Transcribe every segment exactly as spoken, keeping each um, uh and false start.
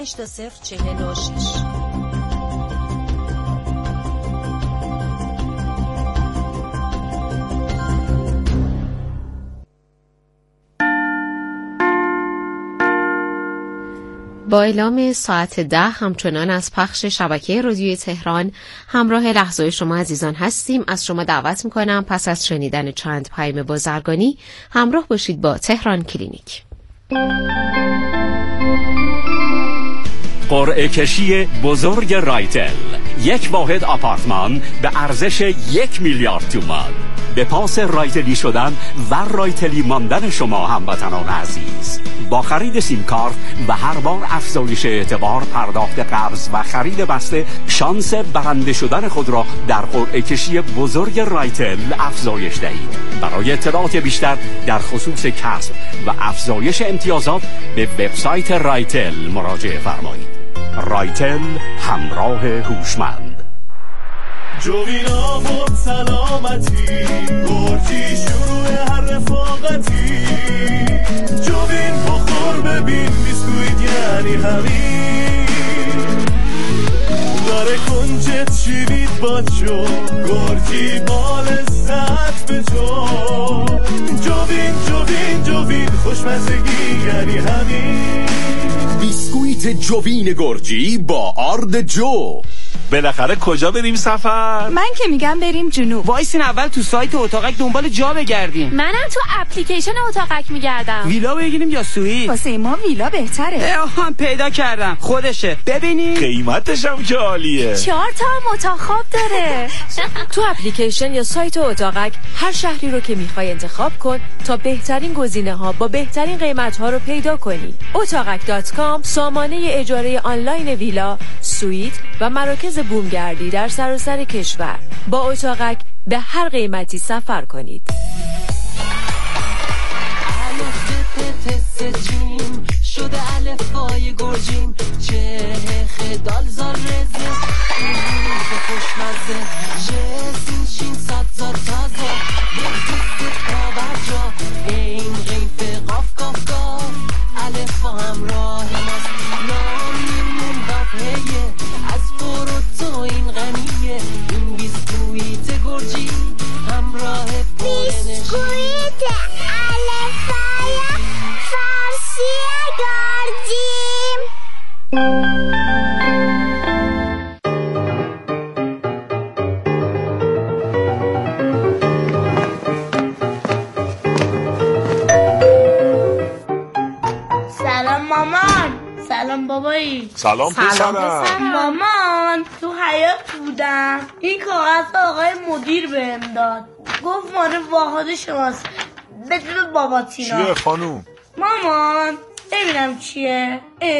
هشت صفر چهل و شش. با اعلام ساعت ده همچنان از پخش شبکه رادیوی تهران همراه لحظه شما عزیزان هستیم. از شما دعوت میکنم پس از شنیدن چند پیام بازرگانی همراه باشید با تهران کلینیک. قرعه کشی بزرگ رایتل، یک واحد آپارتمان به ارزش یک میلیارد تومان. به پاس رایتلی شدن و رایتلی ماندن شما هموطنان عزیز، با خرید سیم کارت و هر بار افزایش اعتبار پرداخت قبض و خرید بسته، شانس برنده شدن خود را در قرعه کشی بزرگ رایتل افزایش دهید. برای اطلاعات بیشتر در خصوص کسب و افزایش امتیازات به وبسایت رایتل مراجعه فرمایید. رایتل، همراه هوشمند. جوینا بود سلامتی، گرجی شروع هر رفاقتی. جوین بخور ببین بیسکویت یعنی همین. داره کنجت شیرید با جو، گرجی بال ساعت به جو. جوین جوین جوین خوشمزگی یعنی همین. بیسکویت جوین گرجی با آرد جو. بالاخره کجا بریم سفر؟ من که میگم بریم جنوب. وایسین اول تو سایت اتاقک دنبال جا بگردیم. منم تو اپلیکیشن اتاقک میگردم. ویلا بگیریم یا سوئیت؟ واسه ما ویلا بهتره. آها پیدا کردم، خودشه. ببینیم قیمتش هم که عالیه. چهار تا هم اتاق خواب داره. تو اپلیکیشن یا سایت اتاقک هر شهری رو که میخوای انتخاب کن تا بهترین گزینه ها با بهترین قیمت ها رو پیدا کنی. اتاقک دات کام سامانه اجاره آنلاین ویلا، سوئیت و مراکز بومگردی در سراسر کشور. با اتاقک به هر قیمتی سفر کنید. شده الفای گرجیم، چه خدال زار رزه خوشمزه، جسین شین صد زار تازه، یک تا برجا این غیف قاف قاف قاف، الفا همراه ماست نام میمون بافهیه، از فروتو این غنیه، این بیسکویت گرجی همراه پولنشی. بیسکویت الفای فارسی گرجیم. سلام مامان. سلام بابایی. سلام پسرم. مامان تو حیاط بودم، این کاغذ آقای مدیر بهم داد، گفت مال واحد شماست، بدون بابا تینا. چیه خانوم؟ مامان ببینم چیه.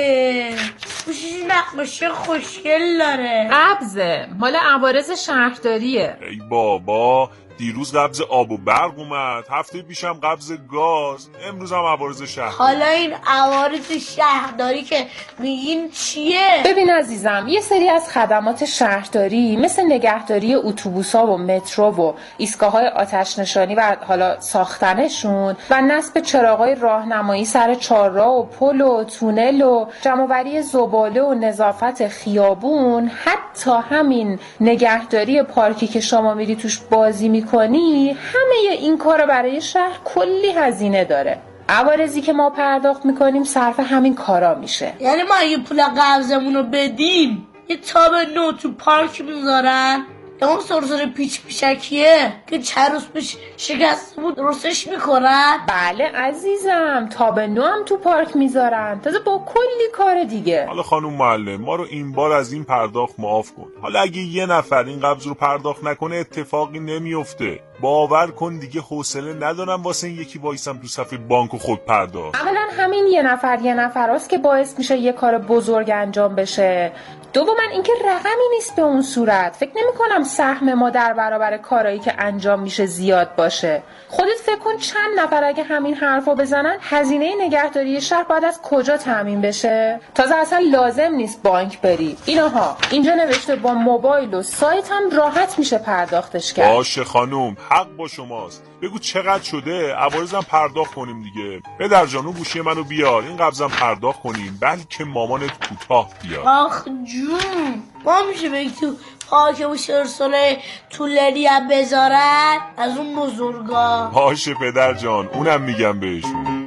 اه گوشش نقاشی خوشگل داره. قبضه، مال عوارض شهرداریه. ای بابا، دیروز قبض آب و برق اومد، هفته پیشم قبض گاز، امروز هم عوارض شهرداری. حالا این عوارض شهرداری که میگین چیه؟ ببین عزیزم، یه سری از خدمات شهرداری مثل نگهداری اتوبوس‌ها و مترو و ایستگاه‌های آتش نشانی و حالا ساختنشون و نصب چراغ‌های راهنمایی سر چهارراه و پل و تونل و جمع‌آوری زباله و نظافت خیابون، حتی همین نگهداری پارکی که شما میری توش بازی می‌کنی کنی، همه این کارا برای شهر کلی هزینه داره. عوارضی که ما پرداخت میکنیم صرف همین کارا میشه. یعنی ما اگه پول قبضمون رو بدیم یه تاب نو تو پارک میذارن، اون سرسر پیچ پیچکیه که چند روز پیش شکست بود درستش میکنن؟ بله عزیزم، تاب نو هم تو پارک میذارن، تازه با کلی کار دیگه. حالا خانم معلم، ما رو این بار از این پرداخت معاف کن. حالا اگه یه نفر این قبض رو پرداخت نکنه اتفاقی نمیفته. باور کن دیگه حوصله ندارم واسه این یکی وایسم تو صف بانک و خود پرداخت. اولا همین یه نفر یه نفراست که باعث میشه یه کار بزرگ انجام بشه. دوما اینکه رقمی نیست به اون صورت. فکر نمی کنم سهم ما در برابر کارهایی که انجام میشه زیاد باشه. خودت فکر کن چند نفر اگه همین حرفو بزنن، هزینه نگهداری شهر باید از کجا تامین بشه؟ تازه اصلا لازم نیست بانک بری. اینها اینجا نوشته با موبایل و سایت هم راحت میشه پرداختش کرد. باشه خانم، حق با شماست. بگو چقدر شده، عوارضم پرداخت کنیم دیگه. پدر جان اون گوشی منو بیار، این قبضم پرداخت کنیم، بلکه مامانت کوتاه بیار. آخ جون، ما میشه بگی تو پاک و سرسله طولانی هم بذارن از اون بزرگا. باشه پدر جان، اونم میگم بهشون.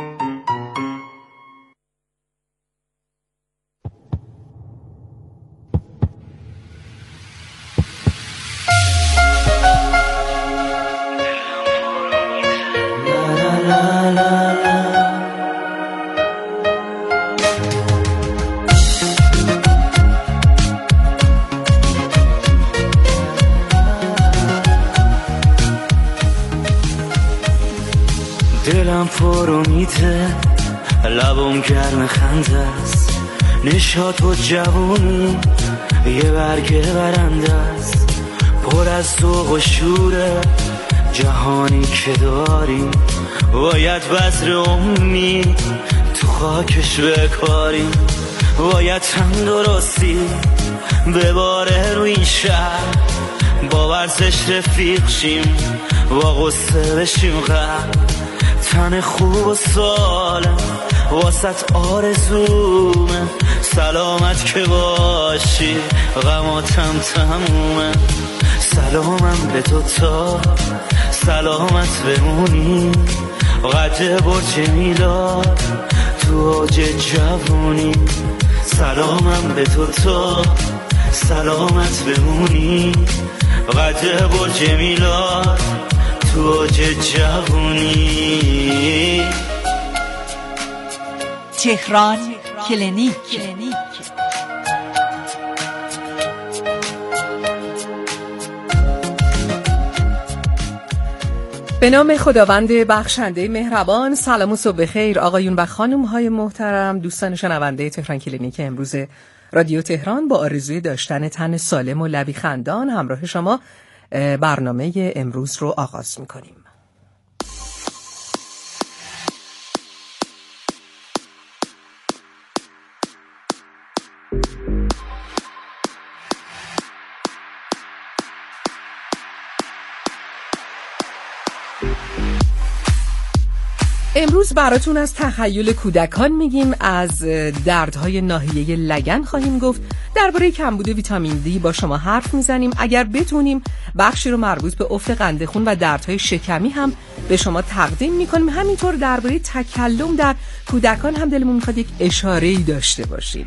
دلم پر امیده، لبم گرم خنده است، نشاط و جوونی یه برگ برنده است، پر از ذوق و شوره جهانی که داری، باید بذر امید تو خاکش بکاری، باید تندرستی بباره رو این شهر، با ورزش رفیق شیم، با غصه بشیم غرق، تن خوب و سالم واسط آرزومه، سلامت که باشی غماتم تمومه، سلامم به تو تا سلامت بمونی، قد برج میلاد تو اوج جوونی، سلامم به تو تا سلامت بمونی، قد برج میلاد تو اوج جوونی. تهران کلینیک. به نام خداوند بخشنده مهربان. سلام و صبح بخیر آقایون و خانم های محترم، دوستان شنونده تهران کلینیک امروز رادیو تهران. با آرزوی داشتن تن سالم و لبی خندان همراه شما برنامه امروز رو آغاز می‌کنیم. امروز براتون از تخیل کودکان میگیم، از دردهای ناحیه لگن خواهیم گفت، درباره کمبود ویتامین دی با شما حرف میزنیم. اگر بتونیم بخشی رو مربوط به افت قند خون و دردهای شکمی هم به شما تقدیم میکنیم. همینطور درباره تکلم در کودکان هم دلمون میخواد یک اشاره‌ای داشته باشیم.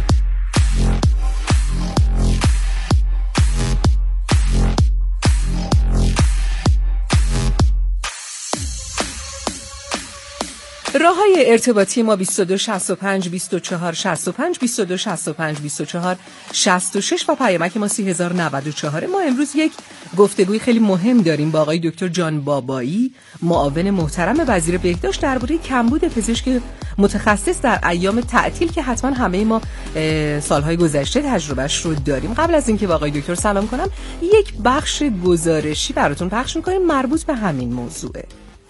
راه‌های ارتباطی ما بیست و دو شصت و پنج بیست و چهار شصت و پنج، بیست و دو شصت و پنج بیست و چهار شصت و شش و پیامک ما سی هزار و نود و چهار. ما امروز یک گفتگوی خیلی مهم داریم با آقای دکتر جان بابایی، معاون محترم وزیر بهداشت، درباره کمبود پزشک متخصص در ایام تعطیل که حتما همه ما سالهای گذشته تجربهش رو داریم. قبل از اینکه با آقای دکتر سلام کنم، یک بخش گزارشی براتون پخش می‌کنیم مربوط به همین موضوعه.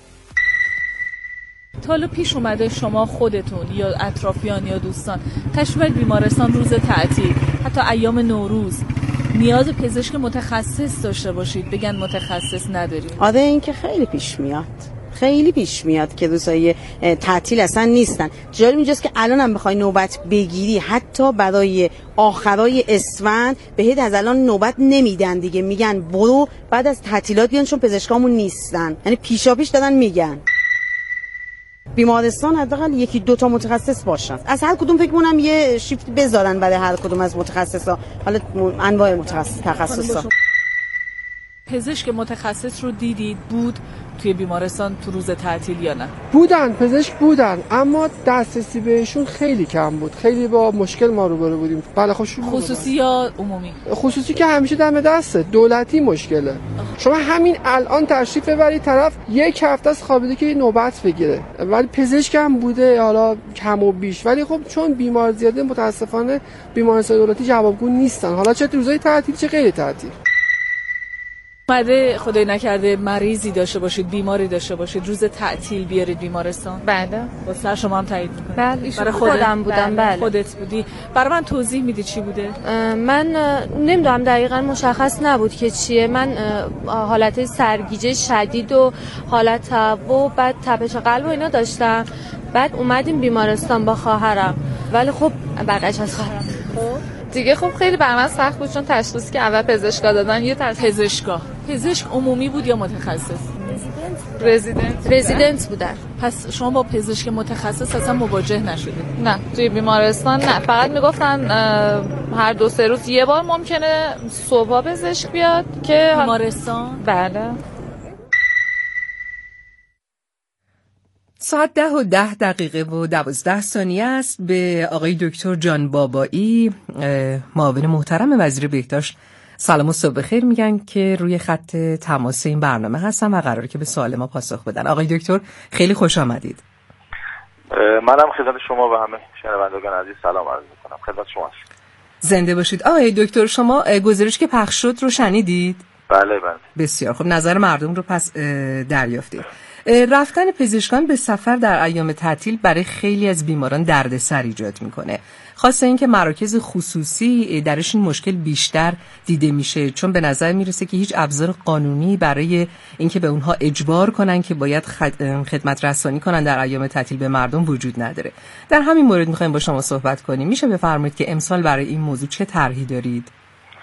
تا حالا پیش اومده شما خودتون یا اطرافیان یا دوستان تشریف بیمارستان روز تعطیل، حتی ایام نوروز، نیاز پزشک متخصص داشته باشید بگن متخصص نداریم؟ آره این که خیلی پیش میاد، خیلی پیش میاد که روزای تعطیل اصلا نیستن. جالب اینجاست که الان هم بخوای نوبت بگیری، حتی برای آخرای اسفند بهت از الان نوبت نمیدن دیگه، میگن برو بعد از تعطیلات بیان چون پزشکامون نیستن، یعنی پیشا پیش دادن میگن بیمارستان حداقل یکی دو تا متخصص باشن، از هر کدوم فکر کنم یه شیفت بذارن برای هر کدوم از متخصصا، حالا انواع متخصص تخصصا. پزشک متخصص رو دیدید بود توی بیمارستان تو روز تعطیل یا نه؟ بودن، پزشک بودن، اما دسترسی بهشون خیلی کم بود، خیلی با مشکل ما روبرو بودیم. بله خوش خصوصی یا عمومی؟ خصوصی که همیشه دم دسته، دولتی مشکله. شما همین الان تشریف ببرید طرف یک هفته است خوابیده که نوبت بگیره، ولی پزشک هم بوده حالا کم و بیش، ولی خب چون بیمار زیاده متاسفانه بیمارستان دولتی جوابگو نیستن، حالا چه روزای تعطیل چه غیر تعطیل. مده خدای نکرده مریضی داشته باشید، بیماری داشته باشید، روز تعطیل بیارید بیمارستان؟ بله. با سر شما هم تایید میکنید؟ بله. برای خودم, خودم بودم. بله. خودت بودی. برای من توضیح میدی چی بوده؟ من نمیدونم دقیقاً مشخص نبود که چیه. من حالت سرگیجه شدید و حالت و بعد تپش قلب و اینا داشتم. بعد اومدیم بیمارستان با خواهرم، ولی خب برعکس از خواهرم خب دیگه خب خیلی بر من سخت بود، چون تشخیصی که اول پزشکا دادن یه تشخیص پزشکا. پزشک عمومی بود یا متخصص؟ رزیدنت رزیدنت بودن. پس شما با پزشک متخصص اصلا مواجه نشدید؟ نه، توی بیمارستان نه. فقط میگفتن هر دو سه روز یه بار ممکنه صبح پزشک بیاد که بیمارستان. بله. ساعت ده و ده دقیقه و دوازده ثانیه است. به آقای دکتر جان بابایی، معاون محترم وزیر بهداشت، سلام و صبح بخیر میگن که روی خط تماس این برنامه هستن و قراره که به سوال ما پاسخ بدن. آقای دکتر خیلی خوش آمدید. منم خدمت شما و همه شنوندگان عزیز سلام عرض میکنم. خدمت شما. زنده باشید. آقای دکتر شما گزارش که پخش شد رو شنیدید؟ بله بله. بسیار خب، نظر مردم رو پس دریافتید. رفتن پزشکان به سفر در ایام تعطیل برای خیلی از بیماران دردسر ایجاد میکنه، خاصه اینکه مراکز خصوصی درش این مشکل بیشتر دیده میشه، چون به نظر میرسه که هیچ ابزار قانونی برای اینکه به اونها اجبار کنن که باید خدمت رسانی کنن در ایام تعطیل به مردم وجود نداره. در همین مورد میخوایم با شما صحبت کنیم. میشه بفرمایید که امسال برای این موضوع چه طرحی دارید؟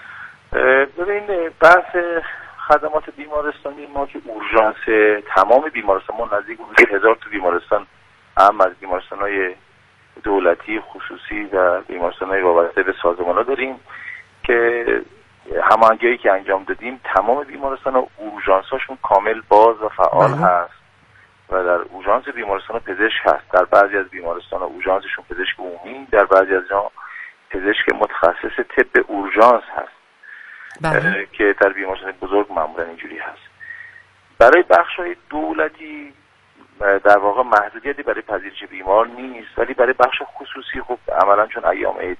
ببین، بحث خدمات بیمارستانی ما که اورژانس تمام بیمارستان ما نزدیک به هزار تا بیمارستان، هم از بیمارستان‌های دولتی، خصوصی و بیمارستان‌های وابسته به سازمان‌ها داریم که هماهنگی‌هایی که انجام دادیم تمام بیمارستان‌ها اورژانس‌هاشون کامل باز و فعال هست و در اورژانس بیمارستان پزشک هست. در بعضی از بیمارستان‌ها اورژانسشون پزشک عمومی، در بعضی از جا پزشک متخصص طب اورژانس هست. بله. که در بیمارستان بزرگ معمولا اینجوری هست. برای بخش‌های دولتی در واقع محدودیتی برای پذیرش بیمار نیست، ولی برای بخش خصوصی خب عملا چون ایام عید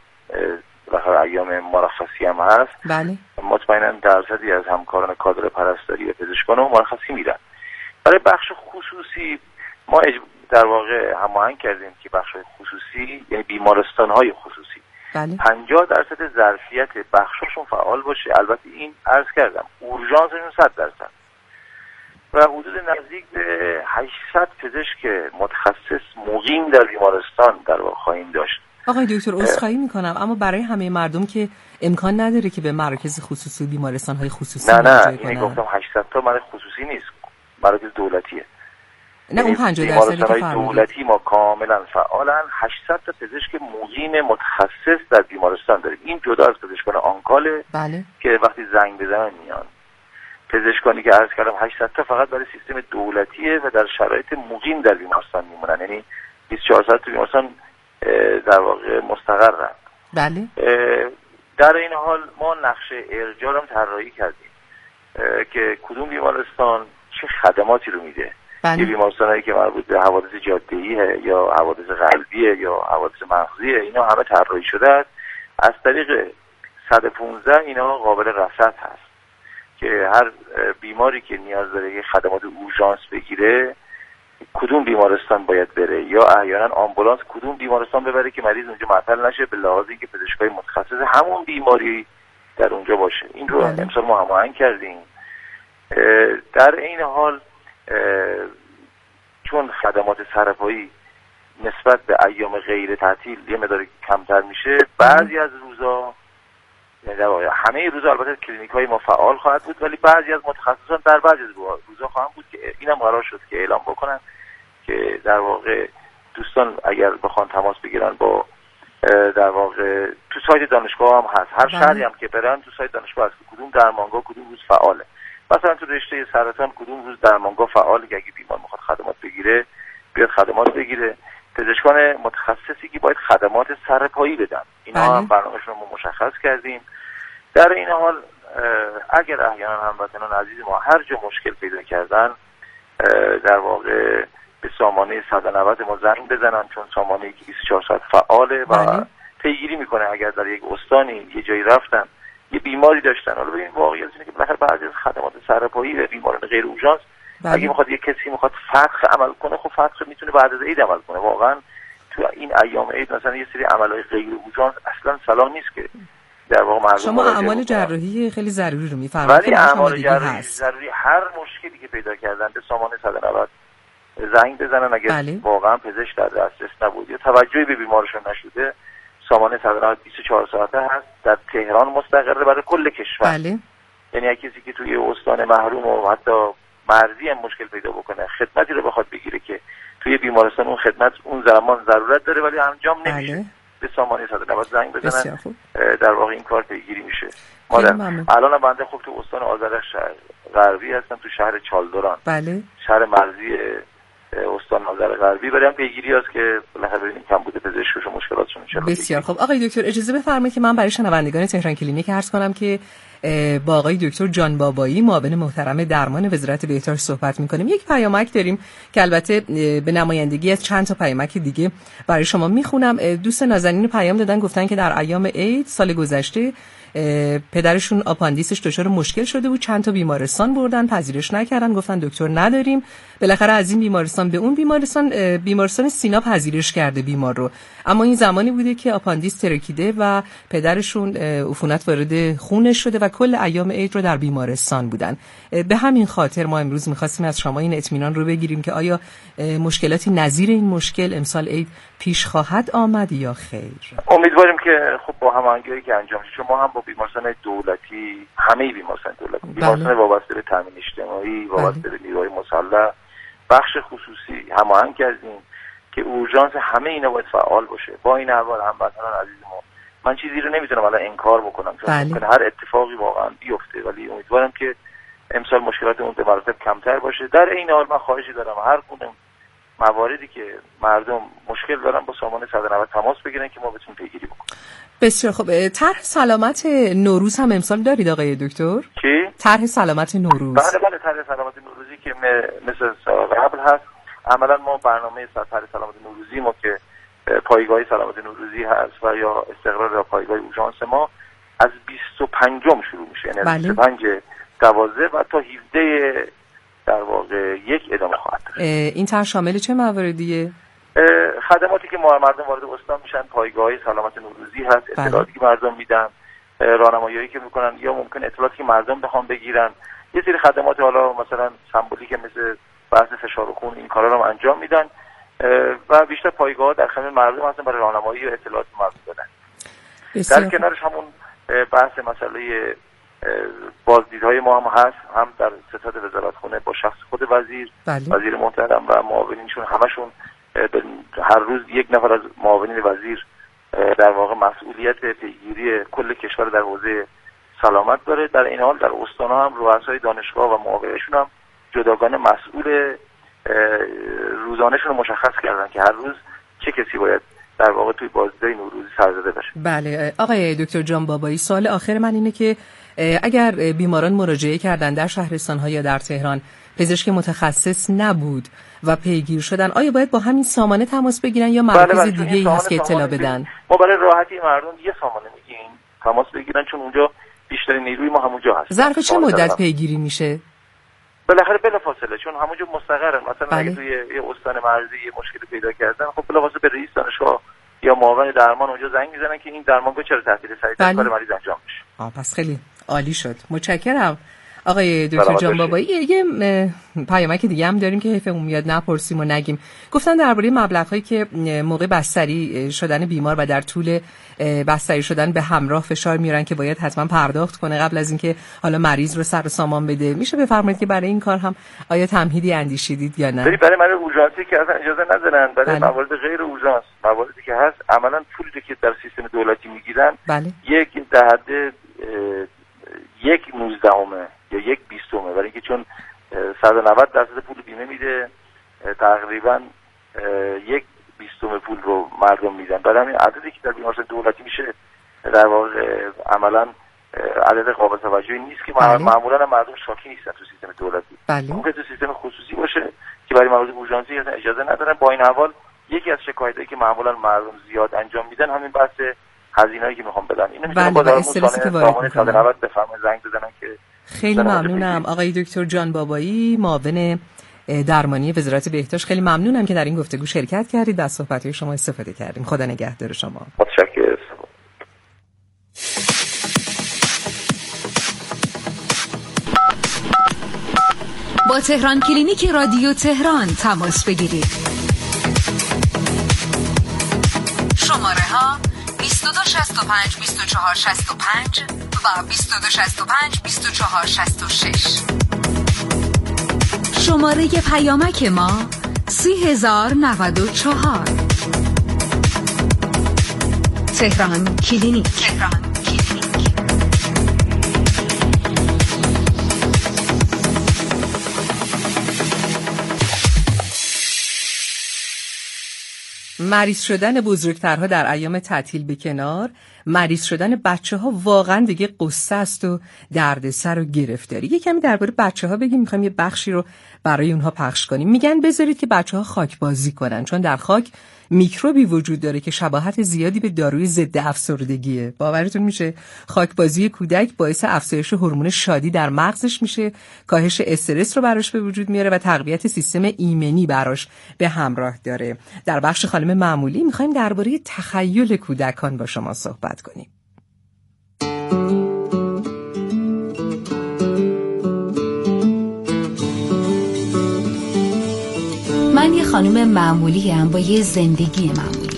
و ایام مرخصی هم هست، بله. مطمئنا درصدی از همکاران کادر پرستاری و پزشکان هم مرخصی میرن. برای بخش خصوصی ما در واقع هماهنگ کردیم که بخش‌های خصوصی یعنی بیمارستان‌های خصوصی بله. پنجاه درصد ظرفیت بخششون فعال باشه. البته این عرض کردم اورژانسشون صد درصد و حدود نزدیک به هشتصد پزشک متخصص مقیم در بیمارستان در واقع خواهیم داشت. آقای دکتر عذرخواهی میکنم، اما برای همه مردم که امکان نداره که به مراکز خصوصی بیمارستان‌های خصوصی نه نه یعنی گفتم هشتصد تا مراکز خصوصی نیست، مراکز دولتیه. نه اون پنجاه درصدی که فرمودید دولتی ما کاملا فعالن. هشتصد تا پزشک مقیم متخصص در بیمارستان داریم. این جدا از پزشکان آنکاله بله. که وقتی زنگ بزنن میان. پزشکانی که عرض کردم هشتصد تا فقط برای سیستم دولتیه و در شرایط مقیم در بیمارستان میمونن، یعنی بیست و چهار ساعت تو بیمارستان در واقع مستقرن. بله. در این حال ما نقشه ارجاع هم طراحی کردیم که کدوم بیمارستان چه خدماتی رو میده. بله. یه بیمارستانایی که مربوط به حوادث جاده‌ایه یا حوادث قلبیه یا حوادث مغزیه، اینا همه طراحی شده است. از طریق صد و پانزده اینا قابل رصد هست که هر بیماری که نیاز داره یه خدمات اورژانس بگیره کدوم بیمارستان باید بره، یا احیانا آمبولانس کدوم بیمارستان ببره که مریض اونجا معطل نشه، به لحاظ اینکه پزشکای متخصص همون بیماری در اونجا باشه. این رو بله. امسال ما هماهنگ کردیم. در این حال چون خدمات سرپایی نسبت به ایام غیر تعطیل یه مقدار کمتر میشه، بعضی از روزا یعنی همه روزا البته کلینیک‌های ما فعال خواهد بود، ولی بعضی از متخصصان در بعضی از روزا خواهند بود که اینم قرار شد که اعلام بکنن که در واقع دوستان اگر بخوان تماس بگیرن با در واقع تو سایت دانشگاه هم هست، هر شهری هم که برن تو سایت دانشگاه هست که کدوم درمانگاه کدوم روز فعاله. مثلا تو رشته سرطان کدوم روز درمانگاه فعاله که اگه بیمار میخواد خدمات بگیره بیاد خدمات بگیره. پزشکان متخصصی که باید خدمات سرپایی بدن، اینا هم برنامه‌شون رو مشخص کردیم. در این حال اگر احیانا هموطنان عزیز ما هر جا مشکل پیدا کردن در واقع به سامانه صد و نود ما زنگ بزنن، چون سامانه‌ای که بیست و چهار ساعت فعاله و پیگیری میکنه. اگر در یک استانی یه جایی رفتن یه بیماری داشتن. حالا ببین واقعیت اینه که بالاخره بعضی از خدمات سرپایی و بیماران غیر اورژانس اگه میخواد یه کسی میخواد فتح عمل کنه، خب فتح میتونه بعد از عید عمل کنه. واقعا تو این ایام عید مثلا یه سری عملهای غیر اورژانس اصلا صلاح نیست که در واقع مردم شما اعمال جراحی خیلی ضروری رو میفرمایید. ولی اعمال جراحی ضروری هر مشکلی که پیدا کردن به سامان صد و نود زنگ بزنن اگه بله. واقعا پزشک در دسترس نبود یا توجهی به بیمارشون نشده، سامان صد و نود بیست و چهار ساعته هست، در تهران مستقره برای کل کشور. بله. یعنی اگه کسی که توی استان محروم و حتی مرزی هم مشکل پیدا بکنه، خدمتی رو بخواد بگیره که توی بیمارستان اون خدمت اون زمان ضرورت داره ولی انجام نمیشه، بله. به سامان صد و نود زنگ بزنن، در واقع این کار پیگیری میشه. ما الان بنده خب تو استان آذرخش غربی هستم، تو شهر چالدوران، بله. شهر مرزی استان آذر غربی، برام پیگیری است که بالاخره ببینیم کم بوده پزشکش و مشکلاتشون چه. بسیار خب آقای دکتر اجازه بفرمایید که من برای شنوندگان تهران کلینیک عرض کنم که با آقای دکتر جان بابایی معاون محترم درمان وزارت بهداشت صحبت می‌کنیم. یک پیامک داریم که البته به نمایندگی از چند تا پیامک دیگه برای شما میخونم. دوست نازنین پیام دادن، گفتن که در ایام عید سال گذشته پدرشون آپاندیسش دچار مشکل شده بود، چند تا بیمارستان بردن پذیرش نکردن، گفتن دکتر نداریم. بالاخره از این بیمارستان به اون بیمارستان، بیمارستان سینا پذیرش کرده بیمار رو، اما این زمانی بوده که آپاندیس ترکیده و پدرشون عفونت وارد خونش شده و کل ایام عید رو در بیمارستان بودن. به همین خاطر ما امروز می‌خواستیم از شما این اطمینان رو بگیریم که آیا مشکلاتی نظیر این مشکل امسال عید پیش خواهد آمد یا خیر؟ امیدواریم که خب با هماهنگی که انجام شد، ما هم با بیمارستان دولتی، همه بیمارستان دولتی، بیمارستان وابسته به تامین اجتماعی، وابسته به نیروهای مسلح، بخش خصوصی هماهنگ کردیم که اورژانس همه اینا باید فعال باشه. با این احوال هموطنان عزیز ما، من چیزی رو نمیتونم الان انکار بکنم چون ممکنه هر اتفاقی واقعا بیفته، ولی امیدوارم که امسال مشکلات اون به مراتب کمتر باشه. در این حال من خواهشی دارم هر گونه مواردی که مردم مشکل دارن با سامان صد و نود تماس بگیرن که ما بتونیم پیگیری بکنیم. بسیار خوب. طرح سلامت نوروز هم امسال دارید آقای دکتر؟ چی؟ طرح سلامت نوروز. بله بله، طرح سلامت نوروزی که مثل سال قبل هست. عملا ما برنامه طرح سلامت نوروزی ما که پایگاه سلامت نوروزی هست و یا استقرار یا پایگاه اورژانس ما از بیست و پنجم شروع میشه، یعنی بله. بیست و پنج دوازده و تا هفده در واقع یک ادامه خواهد داشت. این طرح شامل چه مواردیه؟ خدماتی که ما مردم وارد استان میشن، پایگاه سلامت نوروزی هست، اطلاعاتی که مردم میدن، راهنمایی‌هایی که میکنن یا ممکن اطلاعاتی که مردم بخوام بگیرن، یه سری خدمات حالا مثلا سمبولیک مثل بحث فشار خون، این کارا رو انجام میدن و بیشتر پایگاه در خدمت مردم هستن برای راهنمایی و اطلاعات مردم دادن. در کنارش همون بحث مسئله بازدیدهای ما هم هست، هم در ستاد وزارتخونه با شخص خود وزیر، بله. وزیر محترم و معاونینشون، همشون هر روز یک نفر از معاونین وزیر در واقع مسئولیت پیگیری کل کشور در حوزه سلامت داره. در این حال در استان‌ها هم رؤسای دانشگاه و معاونینشون هم جداگانه مسئول روزانه‌شون رو مشخص کردن که هر روز چه کسی باید در واقع توی بازدیدهای نوروزی سرزده بشه. بله آقای دکتر جان بابایی، سوال آخر من اینه که اگر بیماران مراجعه کردن در شهرستان‌ها یا در تهران پزشک متخصص نبود و پیگیر شدن، آیا باید با همین سامانه تماس بگیرن یا مراکز بله بله دیگه ای هست که اطلاع بدن؟ ما برای راحتی مردم یه سامانه میگیم تماس بگیرن، چون اونجا بیشترین نیروی ما همونجا هست. ظرف چه مدت پیگیری میشه؟ بالاخره بلافاصله، چون همونجا مستقرن. مثلا بله. اگه توی یه استان مرزی یه مشکلی پیدا کردن، خب بلافاصله به رئیس دانشگاه یا معاون درمان اونجا زنگ میزنن که این درمانگاه چرا تعطیل، سریعتر کار مریض انجام میشه. آ پس خیلی عالی شد. متشکرم آقای دکتر جان بابایی. یه پیامک دیگه هم داریم که حیفمون میاد نپرسیم و نگیم. گفتن درباره مبلغ‌هایی که موقع بستری شدن بیمار و در طول بستری شدن به همراه فشار میارن که باید حتما پرداخت کنه قبل از اینکه حالا مریض رو سر سامان بده. میشه بفرمایید که برای این کار هم آیا تمهیدی اندیشیدید یا نه؟ برای برای من اورژانسی که اصلا اجازه ندارن، برای موارد غیر اورژانس، مواردی که هست عملاً پولی که در سیستم دولتی میگیرن بله. یک در حد یک نوزدهمه یا یک بیستمه، برای اینکه چون صد و نود درصد پول بیمه میده، تقریبا یک بیستم پول رو مردم میدن. برای همین عددی که در بیمارستان دولتی میشه در واقع عملا عدد قابل توجهی نیست که بله. معمولا مردم شاکی نیستن تو سیستم دولتی. بله. ممکن تو سیستم خصوصی باشه که برای موارد اورژانسی اجازه ندارن. با این احوال یکی از شکایتایی که معمولا مردم زیاد انجام میدن همین بحث هزینه‌ای که میخوام بدن. اینو میتونم با استرسی که وارد میکنم بفرمایید زنگ بزنن که خیلی ممنونم. آقای دکتر جان بابایی، معاون درمانی وزارت بهداشت، خیلی ممنونم که در این گفتگو شرکت کردید و از صحبت‌های شما استفاده کردیم. خدا نگهدار شما. متشکرم. با تهران کلینیک رادیو تهران تماس بگیرید. شماره ها بیست و دو شصت و پنج بیست و چهار شصت و پنج و بیست و دو شصت و پنج بیست و چهار شصت و شش. شماره پیامک ما سی هزار نود و چهار. تهران کلینیک. تهران کلینیک. مریض شدن بزرگترها در ایام تعطیل به کنار، مریض شدن بچه‌ها واقعا دیگه قصه است و دردسر و گرفتاری. یه کمی درباره بچه‌ها بگیم، می‌خوایم یه بخشی رو برای اونها پخش کنیم. میگن بذارید که بچه‌ها خاک بازی کنن، چون در خاک میکروبی وجود داره که شباهت زیادی به داروی ضد افسردگیه. باورتون میشه خاک بازی کودک باعث افزایش هورمون شادی در مغزش میشه، کاهش استرس رو براش به وجود میاره و تقویت سیستم ایمنی براش به همراه داره. در بخش خانم معمولی میخوایم درباره تخیل کودکان با شما صحبت کنیم. من یه خانم معمولی ام با یه زندگی معمولی.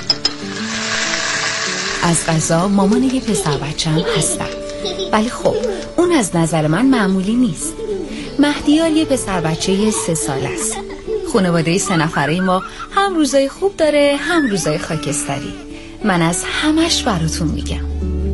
از قضا مامان یه پسر بچه‌ام هستم، ولی خب اون از نظر من معمولی نیست. مهدیار یه پسر بچه سه ساله است. خانواده سه نفره ما هم روزای خوب داره هم روزای خاکستری. من از همش براتون میگم.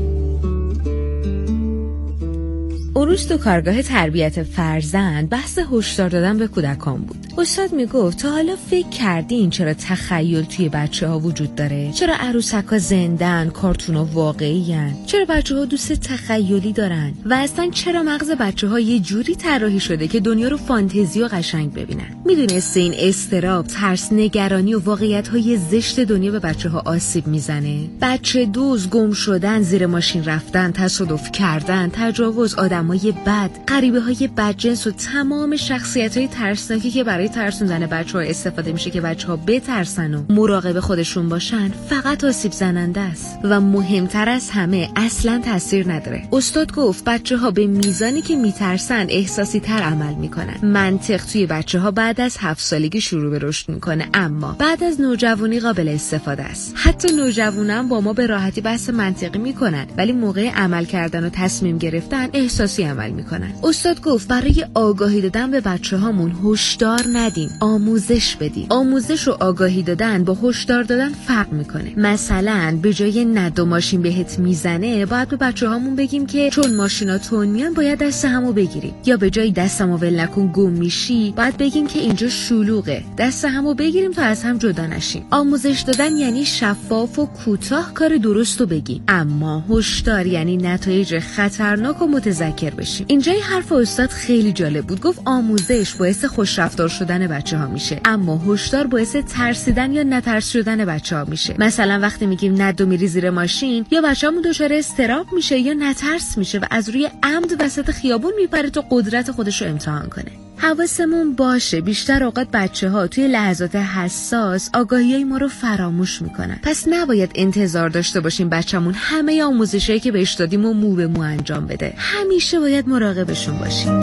اون روز تو کارگاه تربیت فرزند بحث هشدار دادن به کودکان بود. استاد میگفت تا حالا فکر کردین چرا تخیل توی بچه ها وجود داره؟ چرا عروسک ها زندن، کارتون ها واقعی هن؟ چرا بچه ها دوست تخیلی دارن؟ و اصلا چرا مغز بچه ها یه جوری طراحی شده که دنیا رو فانتزی و قشنگ ببینن؟ میدونسته این اضطراب، ترس، نگرانی و واقعیت های زشت دنیا به بچه ها آسیب میزنه؟ بچه دوز، گم شدن، زیر ماشین رفتن، تصادف کردن، تجاوز، آدمای بد، غریبه های بدجنس و تمام شخصیت های ترسناکی که برای ترسوندن بچه ها استفاده میشه که بچه ها بترسن و مراقب خودشون باشن فقط آسیب زننده است و مهمتر از همه اصلا تاثیر نداره. استاد گفت بچه ها به میزانی که میترسن احساسی تر عمل میکنن. منطق توی بچه ها بعد از هفت سالگی شروع به رشد میکنه، اما بعد از نوجوانی قابل استفاده است. حتی نوجوانان با ما به راحتی بحث منطقی میکنن، ولی موقع عمل کردن و تصمیم گرفتن احساسی عمل میکنن. استاد گفت برای آگاهی دادن به بچه هامون هشدار ندین، آموزش بدین. آموزش و آگاهی دادن با هشدار دادن فرق میکنه. مثلا به جای ند و ماشین بهت میزنه باید به بچه هامون بگیم که چون ماشینا تون میان باید دست همو بگیریم، یا به جای دستمو ول نکن گم میشی باید بگیم که اینجا شلوغه، دست همو بگیریم تا از هم جدا نشیم. آموزش دادن یعنی شفاف و کوتاه کار درست رو بگیم، اما هشدار یعنی نتایج خطرناک و متذکر بشیم. اینجای حرف استاد خیلی جالب بود. گفت آموزش باعث خوش رفتار شدن بچه ها میشه، اما هشدار باعث ترسیدن یا نترس شدن بچه ها میشه. مثلا وقتی میگیم ندو میری زیر ماشین، یا بچه‌مون دچار استراب میشه یا نترس میشه و از روی عمد وسط خیابون میپره تا قدرت خودش رو امتحان کنه. حواسمون باشه بیشتر اوقات بچه ها توی لحظات حساس آگاهیای ما رو فراموش میکنن. پس نباید انتظار داشته باشیم بچه‌مون همه آموزشایی که بهش دادیم و مو به مو انجام بده. همیشه باید مراقبشون باشیم.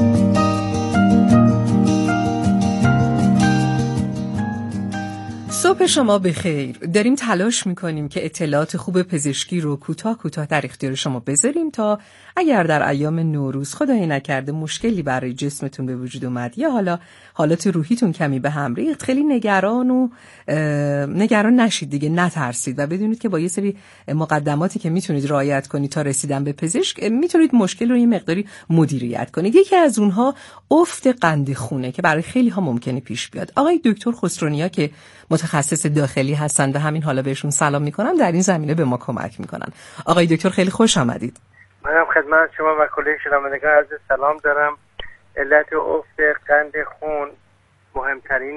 صبح شما بخیر. داریم تلاش میکنیم که اطلاعات خوب پزشکی رو کوتاه کوتاه در اختیار شما بذاریم تا اگر در ایام نوروز خدای نکرده مشکلی برای جسمتون به وجود اومد یا حالا حالت روحیتون کمی به هم ریخت، خیلی نگران و نگران نشید دیگه، نترسید و بدونید که با یه سری مقدماتی که میتونید رعایت کنید تا رسیدن به پزشک میتونید مشکل رو یه مقداری مدیریت کنید. یکی از اونها افت قند خونه که برای خیلی ها ممکنه پیش بیاد. آقای دکتر خسرونیا که متخصص داخلی هستن و همین حالا بهشون سلام میکنم، در این زمینه به ما کمک میکنن. آقای دکتر خیلی خوش آمدید. منم خدمت شما و کلی شنوندگان عزیز سلام دارم. علت افت قند خون مهمترینش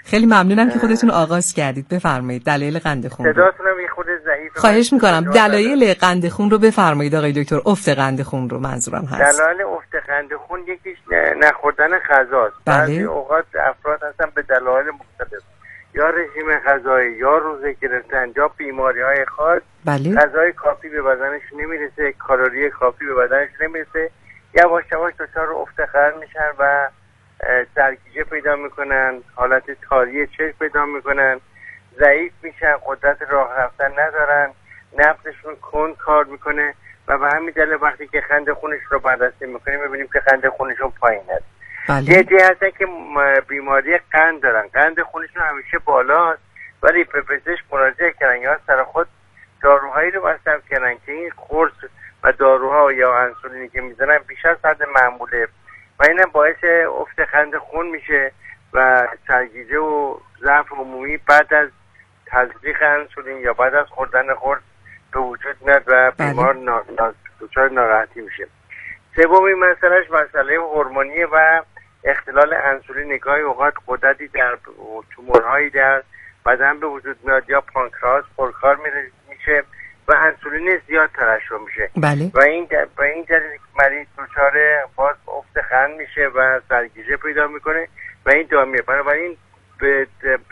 خیلی ممنونم که خودتون آغاز کردید. بفرمایید دلایل قند خون. صداتونم یه خود ضعیفه. خواهش میکنم دلایل قند خون رو بفرمایید آقای دکتر. افت قند خون رو منظورم هست. دلایل افت قند خون یکیش نخوردن غذاست. بله. بعضی اوقات افراد هستن به دلایل مختلف، یا رژیم غذایی یا روزه گرفتن یا بیماری های خاص، بله. غذای کافی به بدنش نمیرسه، کالری کافی به بدنش نمیرسه، یواش یواش دچار افت قند میشن و سرگیجه پیدا میکنن، حالت تاری چشم پیدا میکنن، ضعیف میشن، قدرت راه رفتن ندارن، نفسشون کند کار میکنه و به همین دلیل وقتی که قند خونش رو بررسی میکنیم میبینیم که قند خونشون پایین است. بله. یه دیگه هستن که بیماری قند دارن، قند خونشون همیشه بالاست ولی به پزشک مراجعه کردن یا سر خود داروهایی رو مصرف کردن که این قرص و داروها یا انسولینی که میزنن بیش از حد معموله و اینم باعث افت قند خون میشه و سرگیجه و ضعف عمومی بعد از تزریق انسولین یا بعد از خوردن قرص به وجود میاد و بیمار دچار ناراحتی میشه. سومین مسئلهش مسئله هورمونی و اختلال انسولین. نگاهی اوقات قدرتی در تومورهایی در بدن به وجود میاد یا پانکراس پرکار میشه و انسولین زیاد ترشح میشه. بله. و این و این دلیل مریض دچار باز افت قند میشه و سرگیجه پیدا میکنه و این دائمیه. بنابراین به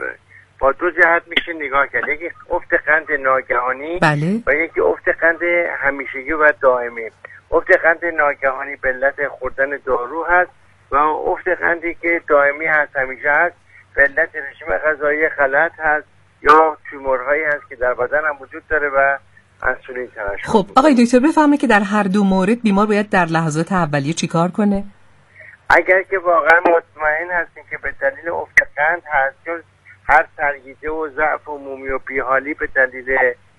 با دو جهت میشه نگاه کرد، یکی افت قند ناگهانی بله. و یکی افت قند همیشگی و دائمی. افت قند ناگهانی به علت خوردن دارو هست و افت قندی که دائمی هست همیشه هست به علت رژیم غذایی غلط هست یا تومورهایی هست که در بدن هم وجود داره و انسولین ترشح. خب آقای دکتر بفهمه که در هر دو مورد بیمار باید در لحظات اولیه چیکار کنه؟ اگر که واقعا مطمئن هستین که به دلیل افت قند هست، چون هر سرگیجه و ضعف عمومی و بیحالی به دلیل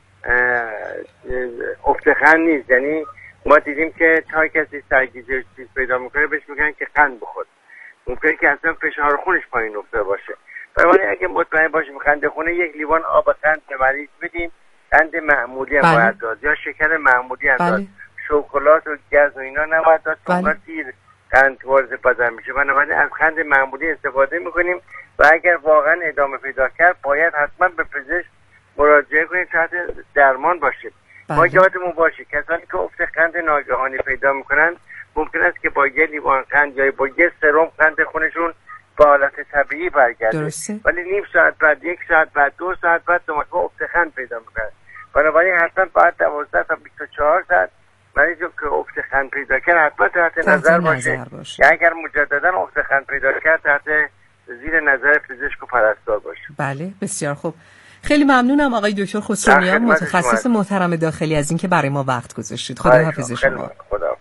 افت قند نیست. یعنی ما دیدیم که تا کسی سرگیجه چیز پیدا میکنه بهش میگن که قند بخور، ممکنه که اصلا فشار خونش پایین افتاده باشه. بنابراین اگه مطمئن باشیم قند خونه، یک لیوان آب قند به مریض بدیم، قند معمولی هم باید داد یا شکر معمولی هم داد. شکلات و گز و اینا نباید داد چون دیر قند وارد بدن میشه. بنابراین از قند معمولی استفاده میکنیم و اگر واقعا ادامه پیدا کرد باید حتما به پزشک مراجعه کنیم تحت درمان باشه. ما یادمون باشه کسانی که افت قند ناگهانی پیدا میکنن ممکن است که با یه لیوان قند یا با یه سرم قند خونشون به حالت طبیعی برگرده، ولی نیم ساعت بعد، یک ساعت بعد، دو ساعت بعد دوباره افت قند پیدا میکنن. بنابراین حتما بعد دوازده تا بیست و چهار ساعت مریضی که افت قند پیدا کرد حتما تحت نظر باشه. یا اگر مجددا افت قند پیدا کرد تحت زیر نظر پزشک و پرستار باشه. بله بسیار خوب. خیلی ممنونم آقای دکتر خسرونیان متخصص محترم داخلی از اینکه برای ما وقت گذاشتید. خدا حافظ شما. خدا.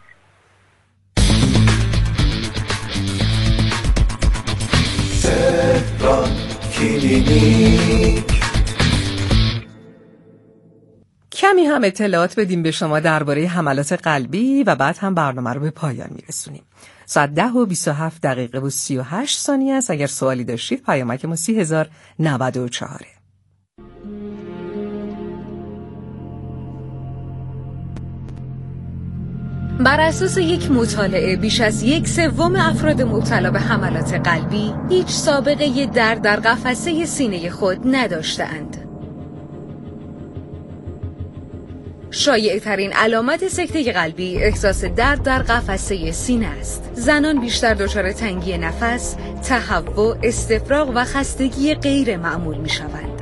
کمی هم اطلاعات بدیم به شما درباره حملات قلبی و بعد هم برنامه رو به پایان میرسونیم. ساعت ده و بیست و هفت دقیقه و سی و هشت ثانیه است. اگر سوالی داشتید پیامک ما سی هزار نود و چهار. بر اساس یک مطالعه بیش از یک سوم افراد مبتلا به حملات قلبی هیچ سابقه درد در قفسه سینه خود نداشتند. شایع ترین علامت سکته قلبی احساس درد در قفسه سینه است. زنان بیشتر دچار تنگی نفس، تهوع، استفراغ و خستگی غیر معمول می شوند.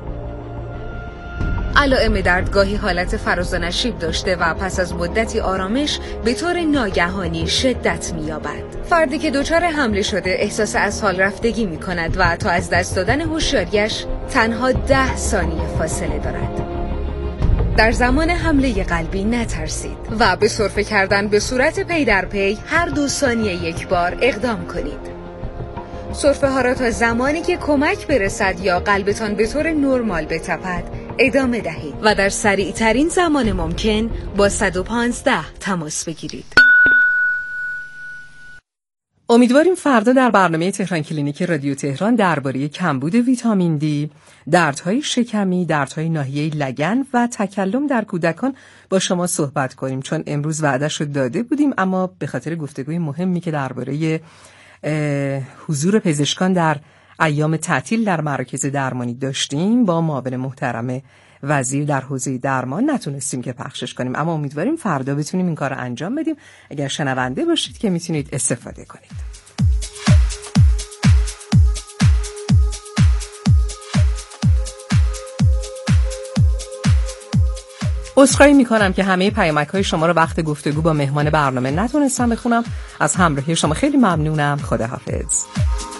علائم درد گاهی حالت فراز و نشیب داشته و پس از مدتی آرامش به طور ناگهانی شدت می‌یابد. فردی که دچار حمله شده احساس از حال رفتگی می‌کند و تا از دست دادن هوشیاریش تنها ده ثانیه فاصله دارد. در زمان حمله قلبی نترسید و به سرفه کردن به صورت پی در پی هر دو ثانیه یک بار اقدام کنید. سرفه ها را تا زمانی که کمک برسد یا قلبتان به طور نرمال بتپد ادامه دهید و در سریع ترین زمان ممکن با صد و پانزده تماس بگیرید. امیدواریم فردا در برنامه تهران کلینیک رادیو تهران درباره کمبود ویتامین دی، دردهای شکمی، دردهای ناحیه لگن و تکلم در کودکان با شما صحبت کنیم، چون امروز وعده‌اش رو داده بودیم اما به خاطر گفتگوی مهمی که درباره حضور پزشکان در ایام تعطیل در مراکز درمانی داشتیم، با معاون محترم وزیر در حوزه درمان نتونستیم که پخشش کنیم، اما امیدواریم فردا بتونیم این کار رو انجام بدیم. اگر شنونده باشید که میتونید استفاده کنید. عذرخواهی میکنم که همه پیامک‌های شما رو وقت گفتگو با مهمان برنامه نتونستم بخونم. از همراهی شما خیلی ممنونم. خداحافظ.